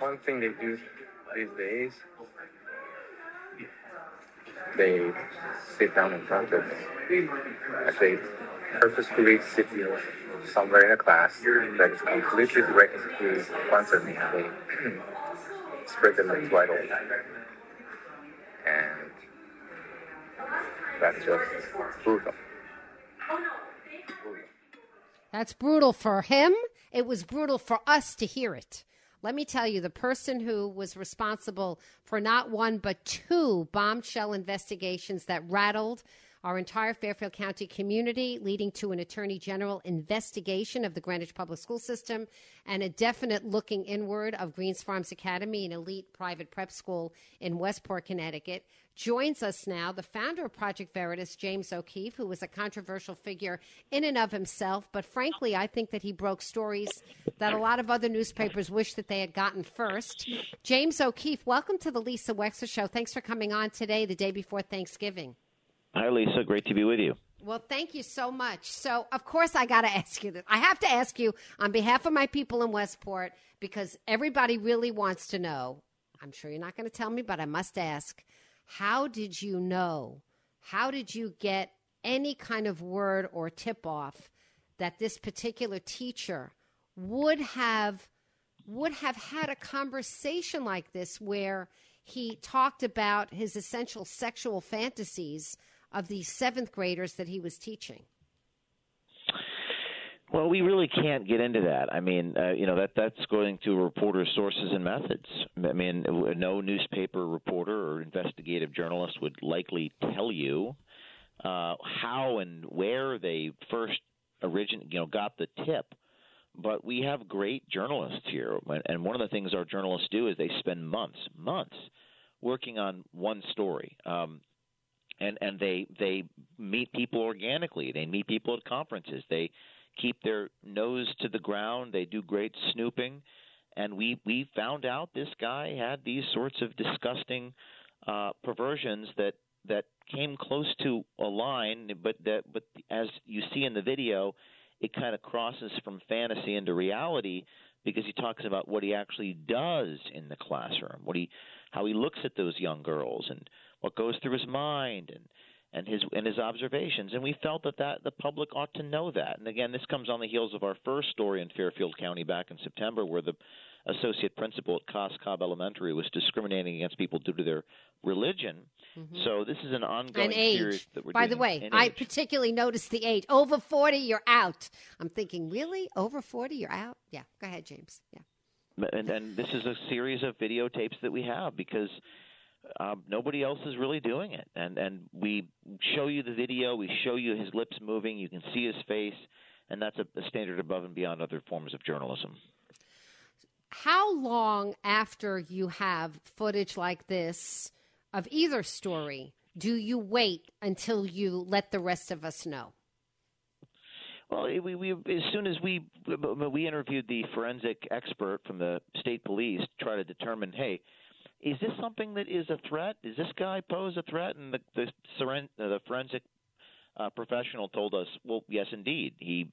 one thing they do these days, they sit down in front of me. They purposefully sit somewhere in a class that is completely directly in front of me, and they spread their legs wide open. And that's just brutal. That's brutal for him. It was brutal for us to hear it. Let me tell you, the person who was responsible for not one but two bombshell investigations that rattled our entire Fairfield County community, leading to an attorney general investigation of the Greenwich Public School System and a definite looking inward of Greens Farms Academy, an elite private prep school in Westport, Connecticut, joins us now, the founder of Project Veritas, James O'Keefe, who was a controversial figure in and of himself. But frankly, I think that he broke stories that a lot of other newspapers wish that they had gotten first. James O'Keefe, welcome to the Lisa Wexler Show. Thanks for coming on today, the day before Thanksgiving. Hi, Lisa. Great to be with you. Well, thank you so much. So, of course, I got to ask you this. I have to ask you on behalf of my people in Westport, because everybody really wants to know. I'm sure you're not going to tell me, but I must ask. How did you know? How did you get any kind of word or tip-off that this particular teacher would have had a conversation like this where he talked about his essential sexual fantasies of these seventh graders that he was teaching? Well, we really can't get into that. I mean, that's going to reporters' sources and methods. I mean, no newspaper reporter or investigative journalist would likely tell you how and where they first got the tip. But we have great journalists here, and one of the things our journalists do is they spend months working on one story. And they meet people organically. They meet people at conferences. They keep their nose to the ground. They do great snooping. And we found out this guy had these sorts of disgusting perversions that came close to a line, but as you see in the video, it kind of crosses from fantasy into reality, because he talks about what he actually does in the classroom, how he looks at those young girls and what goes through his mind and his observations. And we felt that the public ought to know that. And again, this comes on the heels of our first story in Fairfield County back in September, where the associate principal at Cos Cobb Elementary was discriminating against people due to their religion. Mm-hmm. So this is an ongoing series that we're doing. By the way, I particularly noticed the age. Over 40, you're out. I'm thinking, really? Over 40, you're out? Yeah. Go ahead, James. Yeah. And this is a series of videotapes that we have because nobody else is really doing it. And we show you the video. We show you his lips moving. You can see his face. And that's a standard above and beyond other forms of journalism. How long after you have footage like this of either story do you wait until you let the rest of us know? Well, we as soon as we interviewed the forensic expert from the state police to try to determine, hey, is this something that is a threat? Does this guy pose a threat? And the forensic professional told us, well, yes, indeed. He's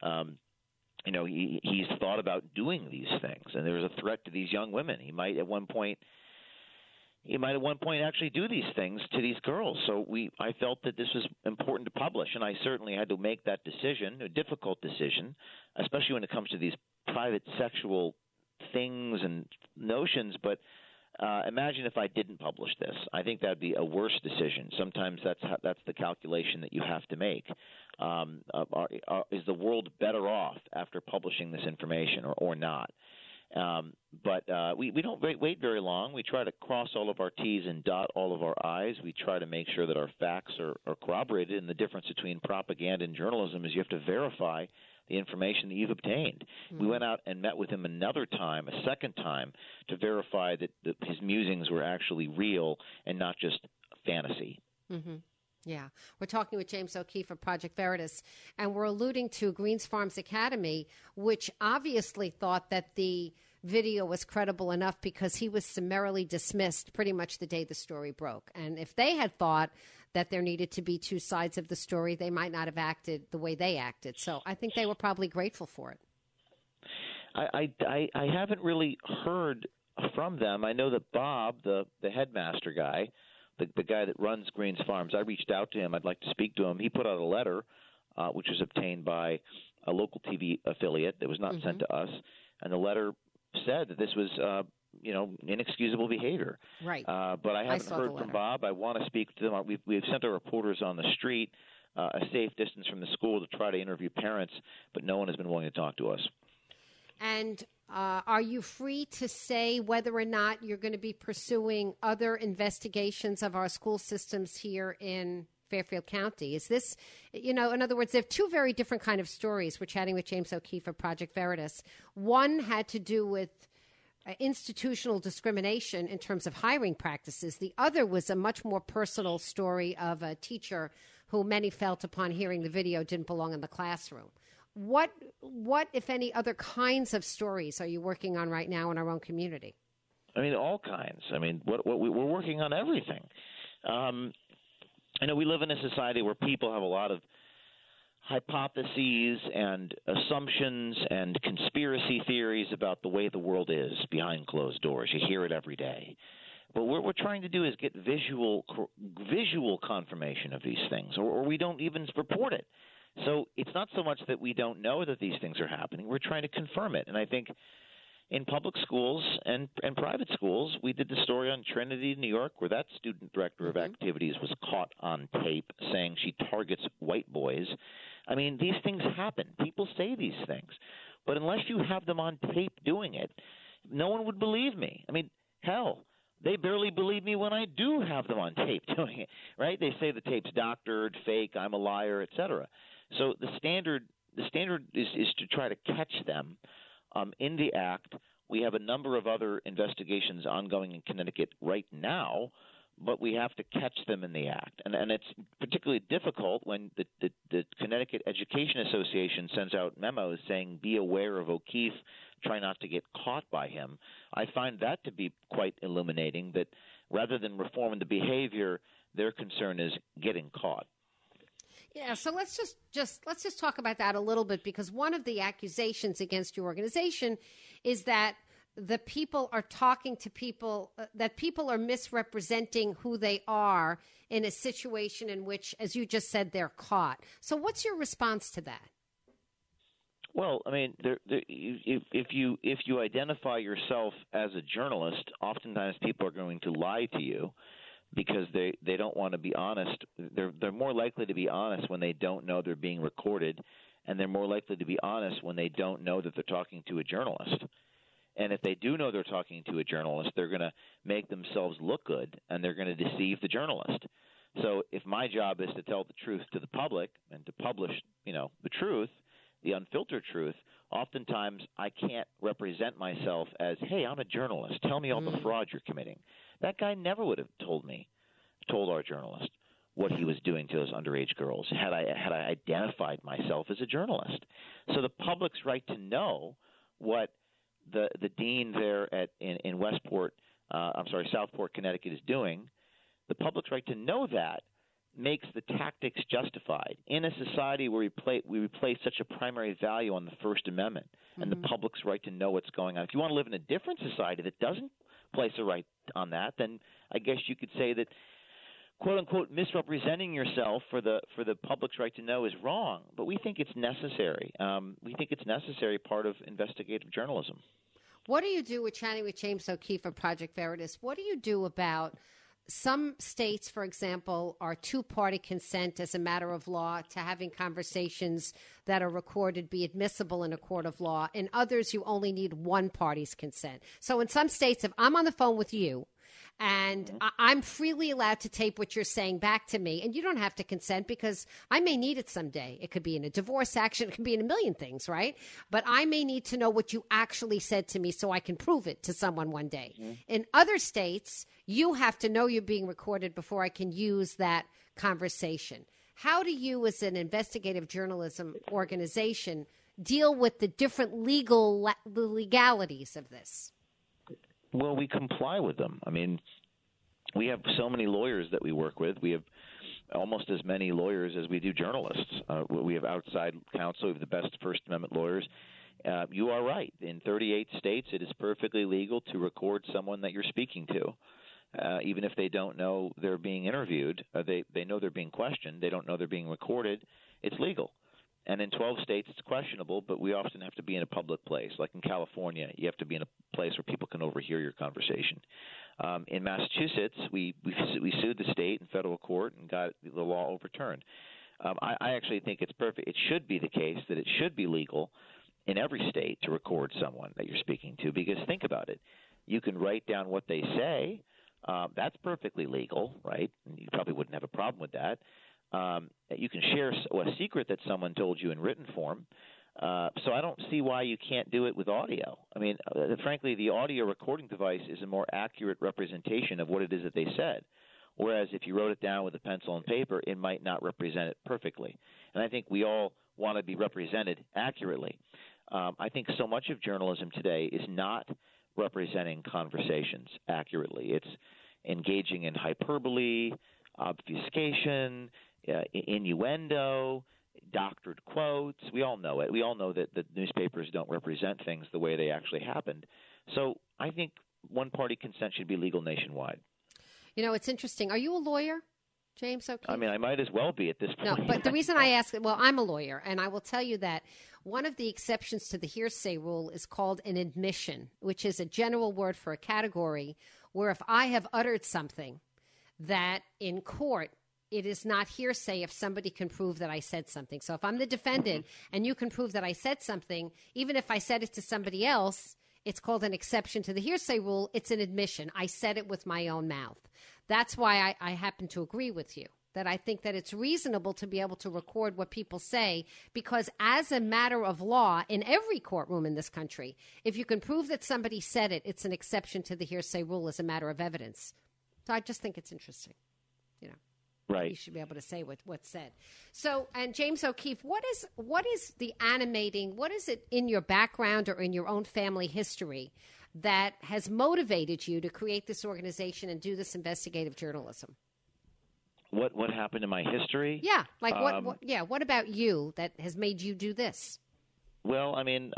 thought about doing these things, and there's a threat to these young women. He might at one point actually do these things to these girls. So I felt that this was important to publish, and I certainly had to make that decision, a difficult decision, especially when it comes to these private sexual things and notions. But imagine if I didn't publish this. I think that would be a worse decision. Sometimes that's the calculation that you have to make. Is the world better off after publishing this information or not? But we don't wait very long. We try to cross all of our T's and dot all of our I's. We try to make sure that our facts are corroborated. And the difference between propaganda and journalism is you have to verify the information that you've obtained. Mm-hmm. We went out and met with him a second time, to verify that his musings were actually real and not just fantasy. Mm-hmm. Yeah. We're talking with James O'Keefe of Project Veritas, and we're alluding to Greens Farms Academy, which obviously thought that the video was credible enough because he was summarily dismissed pretty much the day the story broke. And if they had thought that there needed to be two sides of the story, they might not have acted the way they acted. So I think they were probably grateful for it. I haven't really heard from them. I know that Bob, the headmaster guy, the guy that runs Greens Farms, I reached out to him. I'd like to speak to him. He put out a letter, which was obtained by a local TV affiliate that was not sent to us, and the letter said that this was inexcusable behavior. Right. But I haven't heard from Bob. I want to speak to them. We've sent our reporters on the street, a safe distance from the school, to try to interview parents, but no one has been willing to talk to us. And are you free to say whether or not you're going to be pursuing other investigations of our school systems here in Fairfield County? Is this, in other words, there are two very different kind of stories. We're chatting with James O'Keefe of Project Veritas. One had to do with institutional discrimination in terms of hiring practices. The other was a much more personal story of a teacher who many felt upon hearing the video didn't belong in the classroom. What, if any, other kinds of stories are you working on right now in our own community? I mean, all kinds. I mean, we're working on everything. I know we live in a society where people have a lot of hypotheses and assumptions and conspiracy theories about the way the world is behind closed doors. You hear it every day. But what we're trying to do is get visual confirmation of these things, or we don't even report it. So it's not so much that we don't know that these things are happening. We're trying to confirm it. And I think in public schools and private schools, we did the story on Trinity, New York, where that student director of activities was caught on tape saying she targets white boys. I mean, these things happen. People say these things. But unless you have them on tape doing it, no one would believe me. I mean, hell, they barely believe me when I do have them on tape doing it, right? They say the tape's doctored, fake, I'm a liar, etc. So the standard is to try to catch them in the act. We have a number of other investigations ongoing in Connecticut right now, but we have to catch them in the act. And it's particularly difficult when the Connecticut Education Association sends out memos saying, be aware of O'Keefe, try not to get caught by him. I find that to be quite illuminating, that rather than reforming the behavior, their concern is getting caught. Yeah, so let's just talk about that a little bit, because one of the accusations against your organization is that the people are talking to people, that people are misrepresenting who they are in a situation in which, as you just said, they're caught. So what's your response to that? Well, I mean, if you identify yourself as a journalist, oftentimes people are going to lie to you, because they don't want to be honest. They're more likely to be honest when they don't know they're being recorded, and they're more likely to be honest when they don't know that they're talking to a journalist. And if they do know they're talking to a journalist, they're going to make themselves look good, and they're going to deceive the journalist. So if my job is to tell the truth to the public and to publish, the truth, the unfiltered truth, oftentimes I can't represent myself as, hey, I'm a journalist. Tell me all the fraud you're committing. That guy never would have told our journalist what he was doing to those underage girls had I identified myself as a journalist. So the public's right to know what the dean there in Southport, Connecticut is doing. The public's right to know that makes the tactics justified in a society where we place such a primary value on the First Amendment and the public's right to know what's going on. If you want to live in a different society that doesn't place a right on that, then I guess you could say that, quote unquote, misrepresenting yourself for the public's right to know is wrong. But we think it's necessary. We think it's necessary part of investigative journalism. What do you do with chatting with James O'Keefe of Project Veritas? What do you do about some states, for example, are two-party consent as a matter of law to having conversations that are recorded be admissible in a court of law. In others, you only need one party's consent. So in some states, if I'm on the phone with you and I'm freely allowed to tape what you're saying back to me, and you don't have to consent because I may need it someday. It could be in a divorce action. It could be in a million things, right? But I may need to know what you actually said to me so I can prove it to someone one day. In other states, you have to know you're being recorded before I can use that conversation. How do you, as an investigative journalism organization, deal with the different legalities of this? Well, we comply with them. I mean, we have so many lawyers that we work with. We have almost as many lawyers as we do journalists. We have outside counsel. We have the best First Amendment lawyers. You are right. In 38 states, it is perfectly legal to record someone that you're speaking to. Even if they don't know they're being interviewed, they know they're being questioned, they don't know they're being recorded, it's legal. And in 12 states, it's questionable, but we often have to be in a public place. Like in California, you have to be in a place where people can overhear your conversation. In Massachusetts, we sued the state in federal court and got the law overturned. I actually think it's perfect. It should be the case that it should be legal in every state to record someone that you're speaking to, because think about it. You can write down what they say. That's perfectly legal, right? You probably wouldn't have a problem with that. You can share a secret that someone told you in written form. So I don't see why you can't do it with audio. I mean, frankly, the audio recording device is a more accurate representation of what it is that they said. Whereas if you wrote it down with a pencil and paper, it might not represent it perfectly. And I think we all want to be represented accurately. I think so much of journalism today is not representing conversations accurately. It's engaging in hyperbole, obfuscation, innuendo, doctored quotes. We all know it. We all know that the newspapers don't represent things the way they actually happened. So I think one-party consent should be legal nationwide. You know, it's interesting. Are you a lawyer, James O'Keefe? I mean, I might as well be at this point. No, but the reason I ask, well, I'm a lawyer, and I will tell you that one of the exceptions to the hearsay rule is called an admission, which is a general word for a category where if I have uttered something that in court it is not hearsay if somebody can prove that I said something. So if I'm the defendant and you can prove that I said something, even if I said it to somebody else, it's called an exception to the hearsay rule. It's an admission. I said it with my own mouth. That's why I happen to agree with you, that I think that it's reasonable to be able to record what people say, because as a matter of law, in every courtroom in this country, if you can prove that somebody said it, it's an exception to the hearsay rule as a matter of evidence. So I just think it's interesting, you know. Right. You should be able to say what's said. So, and James O'Keefe, what is the animating, what is it in your background or in your own family history that has motivated you to create this organization and do this investigative journalism? What happened in my history? Yeah, like what about you that has made you do this? Well, I mean,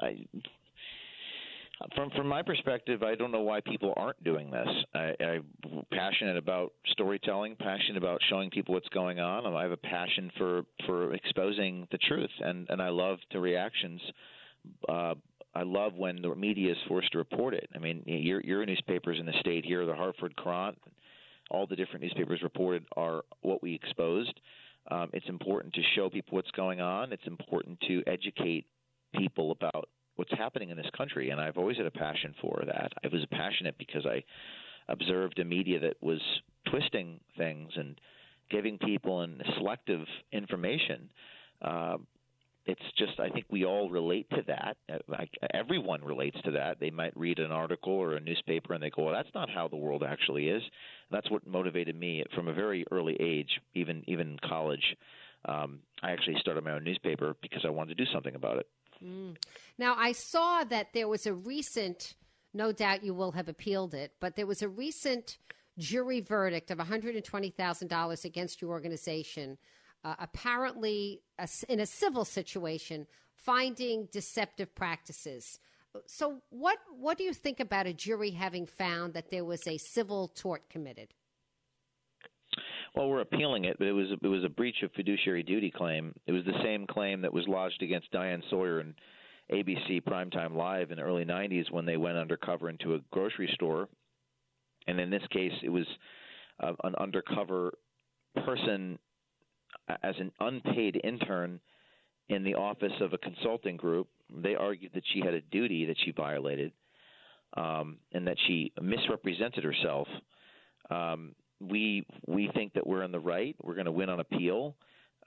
From my perspective, I don't know why people aren't doing this. I'm passionate about storytelling, passionate about showing people what's going on. I have a passion for exposing the truth, and I love the reactions. I love when the media is forced to report it. I mean, your newspapers in the state here, the Hartford Courant, all the different newspapers reported are what we exposed. It's important to show people what's going on. It's important to educate people about what's happening in this country, and I've always had a passion for that. I was passionate because I observed a media that was twisting things and giving people selective information. It's just, I think we all relate to that. Everyone relates to that. They might read an article or a newspaper and they go, well, that's not how the world actually is. That's what motivated me from a very early age, even in college. I actually started my own newspaper because I wanted to do something about it. Now, I saw that there was a recent, no doubt you will have appealed it, but there was a recent jury verdict of $120,000 against your organization, apparently in a civil situation, finding deceptive practices. So what do you think about a jury having found that there was a civil tort committed? Well, we're appealing it, but it was a breach of fiduciary duty claim. It was the same claim that was lodged against Diane Sawyer and ABC Primetime Live in the early 90s when they went undercover into a grocery store. And in this case, it was an undercover person as an unpaid intern in the office of a consulting group. They argued that she had a duty that she violated and that she misrepresented herself. We think that we're in the right. We're going to win on appeal.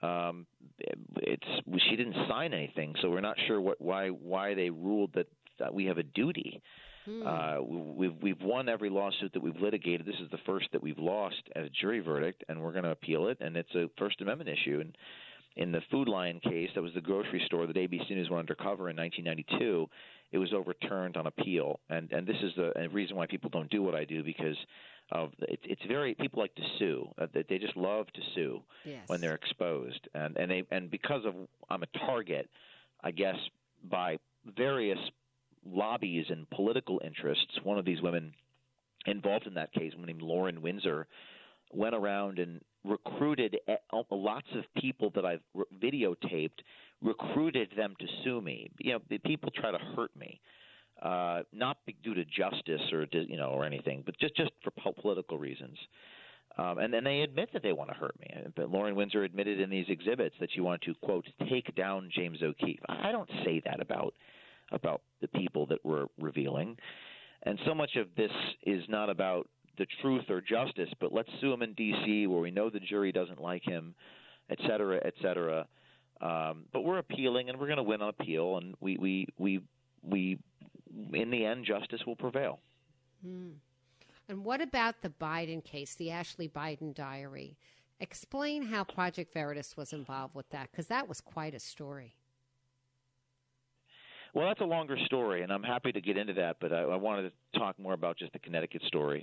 She didn't sign anything, so we're not sure why they ruled that we have a duty. We've won every lawsuit that we've litigated. This is the first that we've lost as a jury verdict, and we're going to appeal it. And it's a First Amendment issue. And in the Food Lion case, that was the grocery store that ABC News went undercover in 1992. It was overturned on appeal, and this is the reason why people don't do what I do, because it's very, people like to sue. They just love to sue when they're exposed, and because of I'm a target, I guess, by various lobbies and political interests. One of these women involved in that case, a woman named Lauren Windsor, went around and recruited lots of people that I've videotaped, recruited them to sue me. The people try to hurt me, not due to justice or or anything, but just for political reasons. And then they admit that they want to hurt me. But Lauren Windsor admitted in these exhibits that she wanted to, quote, take down James O'Keefe. I don't say that about the people that we're revealing. And so much of this is not about the truth or justice, but let's sue him in D.C. where we know the jury doesn't like him, et cetera, et cetera. But we're appealing, and we're going to win on appeal, and we in the end, justice will prevail. Mm. And what about the Biden case, the Ashley Biden diary? Explain how Project Veritas was involved with that, because that was quite a story. Well, that's a longer story, and I'm happy to get into that, but I wanted to talk more about just the Connecticut story.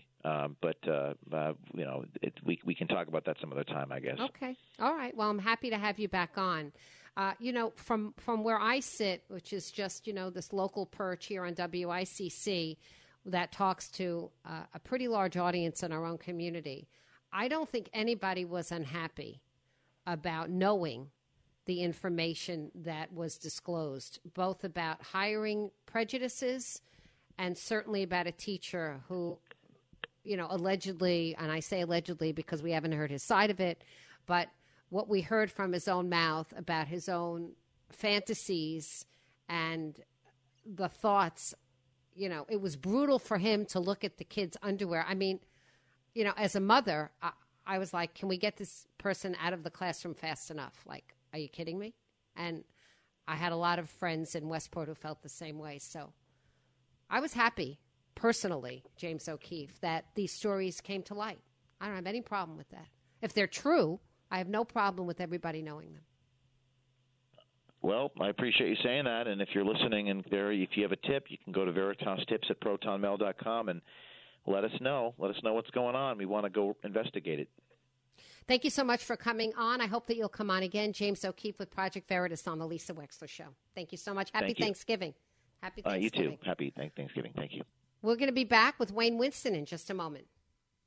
We can talk about that some other time, I guess. Okay. All right. Well, I'm happy to have you back on. From where I sit, which is just, this local perch here on WICC that talks to a pretty large audience in our own community, I don't think anybody was unhappy about knowing the information that was disclosed, both about hiring prejudices and certainly about a teacher who, allegedly, and I say allegedly because we haven't heard his side of it, but what we heard from his own mouth about his own fantasies and the thoughts, it was brutal for him to look at the kids' underwear. I mean, as a mother, I was like, can we get this person out of the classroom fast enough? Like, are you kidding me? And I had a lot of friends in Westport who felt the same way. So I was happy, personally, James O'Keefe, that these stories came to light. I don't have any problem with that. If they're true, I have no problem with everybody knowing them. Well, I appreciate you saying that. And if you're listening and if you have a tip, you can go to VeritasTips@protonmail.com and let us know. Let us know what's going on. We want to go investigate it. Thank you so much for coming on. I hope that you'll come on again. James O'Keefe with Project Veritas on the Lisa Wexler Show. Thank you so much. Happy Thanksgiving. Happy Thanksgiving. You too. Happy Thanksgiving. Thank you. We're going to be back with Wayne Winston in just a moment.